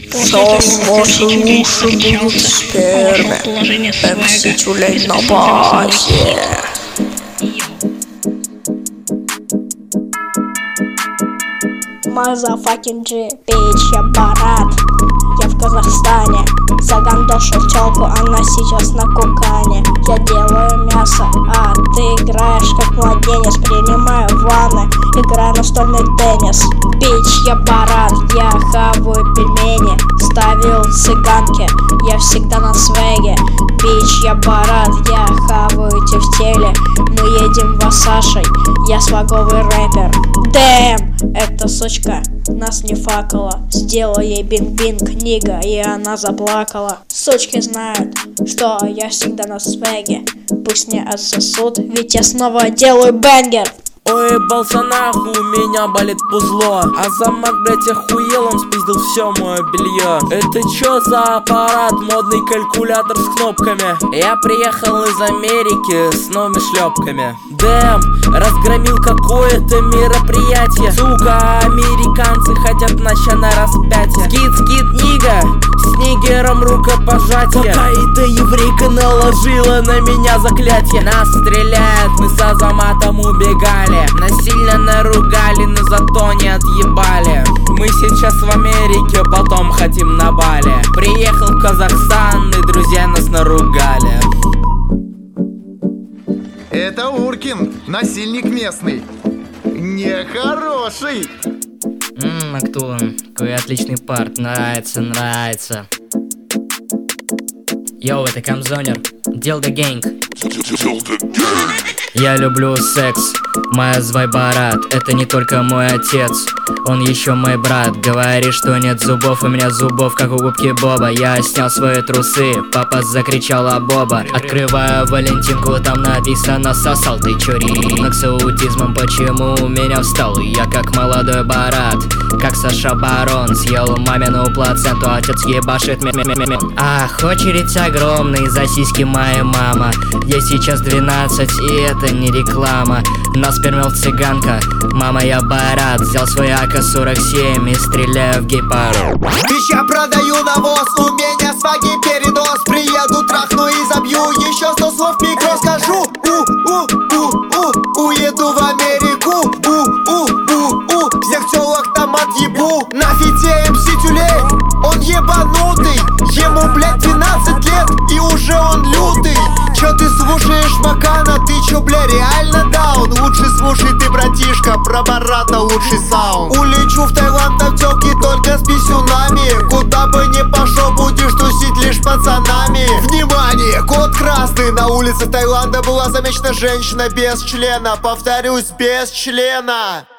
Сейчас ваши уши будут спермы. МС Тюлень на базе. Мазафакин G, bitch, я Барат. Я в Казахстане, загандошил тёлку, она сейчас на кокане. Я делаю мясо, а ты играешь как младенец. Принимаю ванны, играю настольный теннис. Bitch, я Барат, я хаваю пельмени. Ставил цыганки, я всегда на свеге. Bitch, я Барат, я хаваю тефтели. Мы едем в Асашей, я сваговый рэпер. Дэм, эта сучка нас не факала. Сделала ей бинг-бинг, книга, и она заплакала. Сучки знают, что я всегда на свеге. Пусть не отсосут, ведь я снова делаю бенгер. Ой, ебался нахуй, у меня болит пузло. А замок, блять, охуел, он спиздил все мое белье. Это чё за аппарат, модный калькулятор с кнопками? Я приехал из Америки с новыми шлепками. Дэм, разгромил какое-то мероприятие. Сука, американцы хотят начать на распятие. Скит, нига, с нигером рукопожатие. Какая-то еврейка наложила на меня заклятие. Нас стреляют, мы с Азаматом убегали. Насильно наругали, но зато не отъебали. Мы сейчас в Америке, потом хотим на Бали. Приехал в Казахстан, и друзья нас наругали. Это Уркин, насильник местный. Нехороший. Актулан, какой отличный парт, нравится. Йоу, это Камзонер, Дилда Гэнг. Я люблю секс, моя звай Барат. Это не только мой отец, он еще мой брат. Говорит, что нет зубов, у меня зубов, как у губки Боба. Я снял свои трусы, папа закричала Боба. Открываю Валентинку, там написано «Сосал». Ты чё, ребенок с аутизмом, почему у меня встал? Я как молодой Барат, как Саша Барон. Съел мамину плаценту, отец ебашит Ах, очередь огромная, за сиськи моя мама. Ей сейчас 12, и это не реклама. Нас пермел цыганка, мама я Барат. Взял свой АК-47 и стреляю в гей-пару. Я продаю навоз, у меня сваги передоз. Приеду, трахну и забью, еще 100 слов в микро скажу. Уеду в Америку, всех тёлок там отъебу. На фите МС Тюлень, он ебанутый. Ему, блядь, 12 лет, и уже он лютый. Чё ты слушаешь Макана, ты чё, бля, реально даун? Лучше слушай ты, братишка, про Барата лучший саунд. Улечу в Таиланд на тёлки только с писюнами. Куда бы ни пошел, будешь тусить лишь пацанами. Внимание, код красный. На улице Таиланда была замечена женщина без члена. Повторюсь, без члена.